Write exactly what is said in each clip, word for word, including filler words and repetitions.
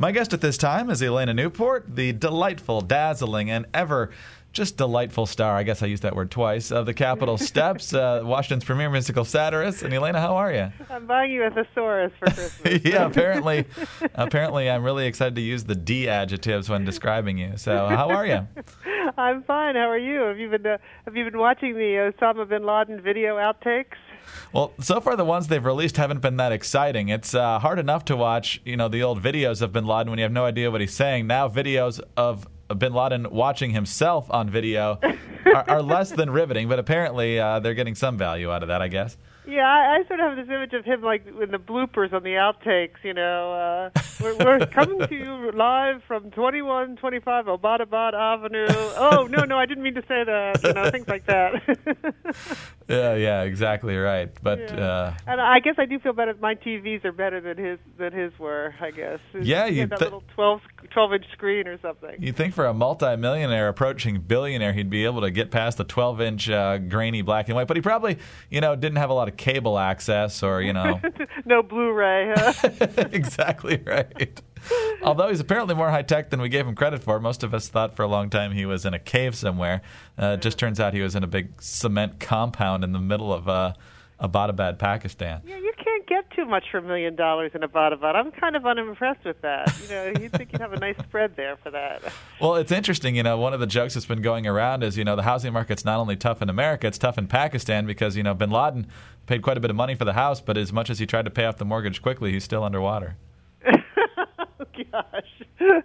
My guest at this time is Elena Newport, the delightful, dazzling, and ever just delightful star, I guess I used that word twice, of the Capitol Steps, uh, Washington's premier musical satirist. And Elena, how are you? I'm buying you a thesaurus for Christmas. Yeah, apparently, apparently I'm really excited to use the D adjectives when describing you. So how are you? I'm fine. How are you? Have you been uh, Have you been watching the Osama bin Laden video outtakes? Well, so far the ones they've released haven't been that exciting. It's uh, hard enough to watch, you know, the old videos of bin Laden when you have no idea what he's saying. Now videos of bin Laden watching himself on video are, are less than riveting, but apparently uh, they're getting some value out of that, I guess. Yeah, I, I sort of have this image of him like in the bloopers on the outtakes, you know. Uh, we're, we're coming to you live from twenty-one twenty-five Abbottabad Avenue. Oh, no, no, I didn't mean to say that, you know, things like that. Yeah, yeah, exactly right. But yeah. uh, and I guess I do feel better. My T Vs are better than his than his were, I guess. Yeah, you you that th- little twelve, twelve-inch screen or something. You think for a multimillionaire approaching billionaire, he'd be able to get past the twelve-inch uh, grainy black and white, but he probably, you know, didn't have a lot of cable access or, you know. No Blu-ray, huh? Exactly right. Although he's apparently more high-tech than we gave him credit for. Most of us thought for a long time he was in a cave somewhere. Uh, it just turns out he was in a big cement compound in the middle of uh, Abbottabad, Pakistan. Yeah, you can't get too much for a million dollars in Abbottabad. I'm kind of unimpressed with that. You know, you'd think you'd have a nice spread there for that. Well, it's interesting. You know, one of the jokes that's been going around is, you know, the housing market's not only tough in America, it's tough in Pakistan because, you know, bin Laden paid quite a bit of money for the house, but as much as he tried to pay off the mortgage quickly, he's still underwater. Oh, gosh.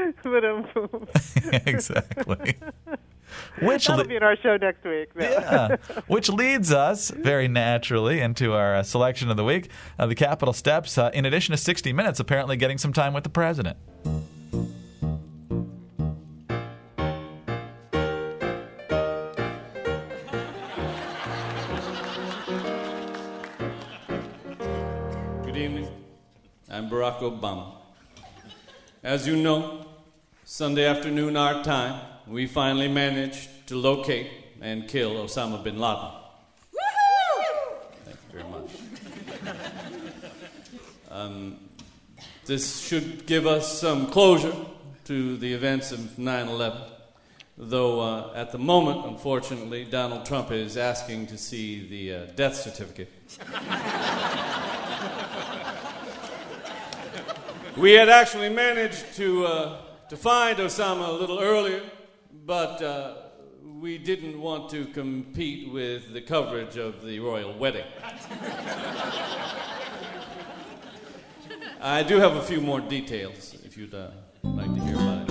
Exactly. Which That'll le- be in our show next week. No. Yeah. Which leads us very naturally into our uh, selection of the week, uh, the Capitol Steps. Uh, in addition to sixty minutes, apparently getting some time with the president. Good evening. I'm Barack Obama. As you know, Sunday afternoon our time, we finally managed to locate and kill Osama bin Laden. Woo-hoo! Thank you very much. Um, this should give us some closure to the events of nine eleven, though uh, at the moment, unfortunately, Donald Trump is asking to see the uh, death certificate. We had actually managed to uh, to find Osama a little earlier, but uh, we didn't want to compete with the coverage of the royal wedding. I do have a few more details, if you'd uh, like to hear about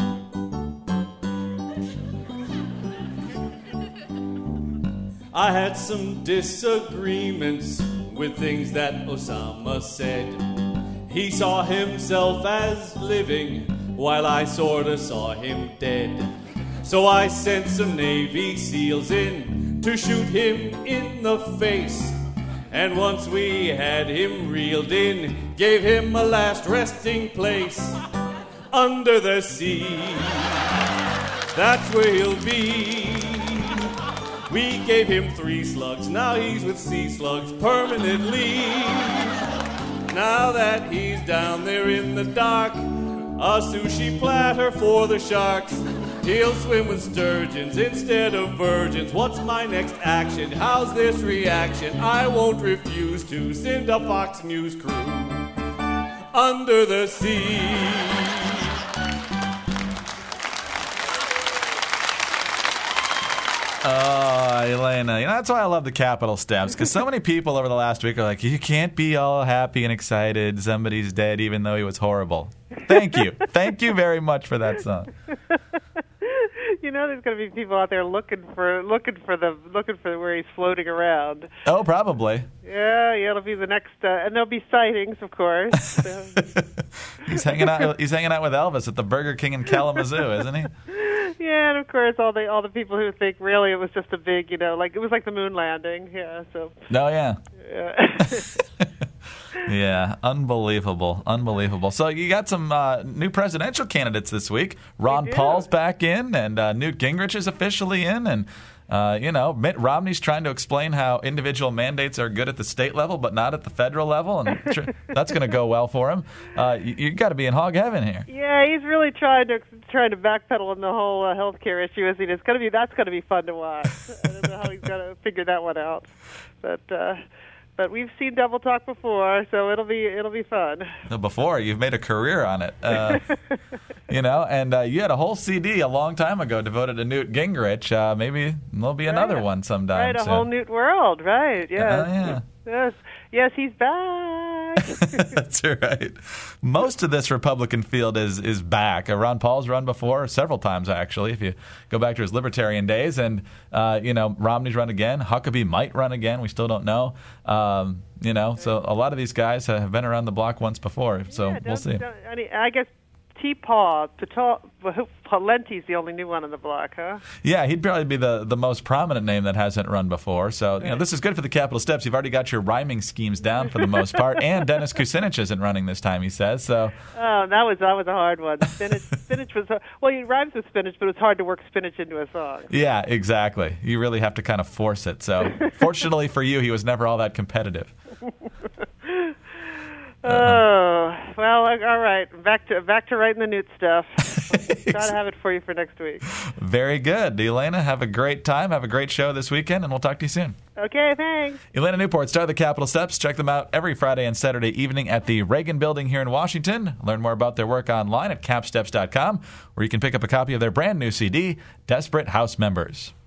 it. I had some disagreements with things that Osama said. He saw himself as living, while I sorta saw him dead. So I sent some Navy SEALs in to shoot him in the face. And once we had him reeled in, gave him a last resting place under the sea. That's where he'll be. We gave him three slugs, now he's with sea slugs permanently. Now that he's down there in the dark, a sushi platter for the sharks. He'll swim with sturgeons instead of virgins. What's my next action? How's this reaction? I won't refuse to send a Fox News crew under the sea. Oh, Elena. You know, that's why I love the Capitol Steps, because so many people over the last week are like, you can't be all happy and excited. Somebody's dead, even though he was horrible. Thank you. Thank you very much for that song. You know, there's going to be people out there looking for looking for the looking for where he's floating around. Oh, probably. Yeah, yeah, it'll be the next, uh, and there'll be sightings, of course. So. He's hanging out. He's hanging out with Elvis at the Burger King in Kalamazoo, isn't he? Yeah, and of course, all the all the people who think really it was just a big, you know, like it was like the moon landing. Yeah, so. Oh yeah. Yeah. Yeah, unbelievable, unbelievable. So you got some uh, new presidential candidates this week. Ron Paul's back in, and uh, Newt Gingrich is officially in, and Uh, you know, Mitt Romney's trying to explain how individual mandates are good at the state level, but not at the federal level, and tr- that's going to go well for him. Uh, you, you got to be in hog heaven here. Yeah, he's really trying to trying to backpedal on the whole uh, healthcare issue. Isn't he? It's going to be that's going to be fun to watch. I don't know how he's going to figure that one out, but. Uh, But we've seen double talk before, so it'll be it'll be fun. Before you've made a career on it, uh, you know, and uh, you had a whole C D a long time ago devoted to Newt Gingrich. Uh, maybe there'll be another right. one sometime. Right, a soon. whole Newt world, right? Yes, uh, yeah. yes, yes, he's back. That's right. Most of this Republican field is is back. Uh, Ron Paul's run before several times, actually, if you go back to his libertarian days. And, uh, you know, Romney's run again. Huckabee might run again. We still don't know. Um, you know, so a lot of these guys have been around the block once before. So yeah, we'll see. I, mean, I guess T-Paw, Palenti's the only new one on the block, huh? Yeah, he'd probably be the, the most prominent name that hasn't run before. So, you know, this is good for the Capitol Steps. You've already got your rhyming schemes down for the most part. And Dennis Kucinich isn't running this time, he says. So, oh, that was that was a hard one. Spinach, spinach was well, it rhymes with spinach, but it's hard to work spinach into a song. Yeah, exactly. You really have to kind of force it. So, fortunately for you, he was never all that competitive. Oh, well, all right. Back to back to writing the Newt stuff. Try to have it for you for next week. Very good. Elena, have a great time. Have a great show this weekend, and we'll talk to you soon. Okay, thanks. Elena Newport, star of the Capitol Steps. Check them out every Friday and Saturday evening at the Reagan Building here in Washington. Learn more about their work online at cap steps dot com, where you can pick up a copy of their brand new C D, Desperate House Members.